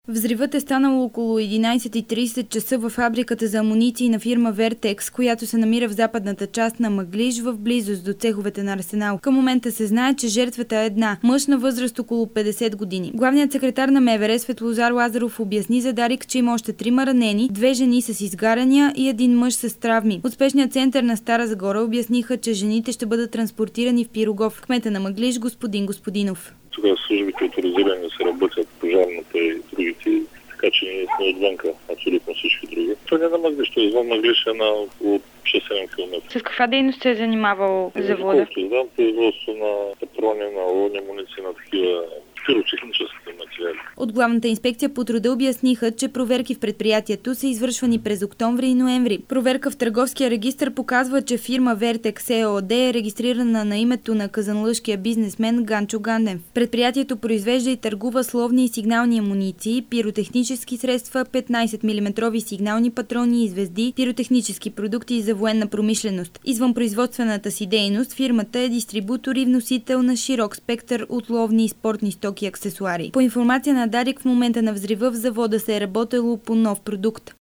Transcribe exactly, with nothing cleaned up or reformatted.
Взривът е станал около единайсет и трийсет часа във фабриката за амуниции на фирма Вертекс, която се намира в западната част на Мъглиж, в близост до цеховете на Арсенал. Към момента се знае, че жертвата е една, мъж на възраст около петдесет години. Главният секретар на МВР Светлозар Лазаров обясни за Дарик, че има още трима ранени, две жени с изгаряния и един мъж с травми. От спешния център на Стара Загора обясниха, че жените ще бъдат транспортирани в Пирогов. Кмета на Мъглиж господин Господинов. Тогава службите оторизирани да се работят, пожарната и другите, така че ние сме отвънка, абсолютно всички други. Това не е на Мъглиж, това е извън Мъглиж е на около шест-седем километра. С каква дейност се е занимавал завода? Колкото знам, производство на патрони, на лони, муниции, на такива пиротехнически материали. От Главната инспекция по труда обясниха, че проверки в предприятието са извършвани през октомври и ноември. Проверка в търговския регистър показва, че фирма Вертекс ЕООД е регистрирана на името на казанлъшкия бизнесмен Ганчо Гандев. Предприятието произвежда и търгува словни и сигнални амуниции, пиротехнически средства, петнайсет милиметрови сигнални патрони и звезди, пиротехнически продукти за военна промишленост. Извън производствената си дейност, фирмата е дистрибутор и вносител на широк спектър от ловни и спортни стоки и аксесуари. По информация на Дарик, в момента на взрива в завода се е работело по нов продукт.